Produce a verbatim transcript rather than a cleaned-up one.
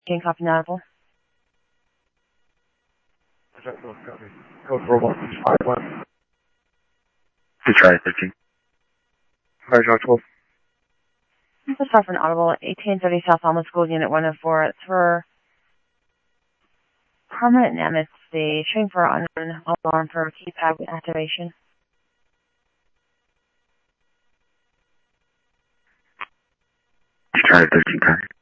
Jane copy audible. Code robot five one. Detroit thirteen. Fire George twelve. This is for an audible at eighteen thirty South Alma School, Unit one oh four. It's for permanent Nemesis, the showing for unknown alarm for keypad activation. Detroit thirteen, copy.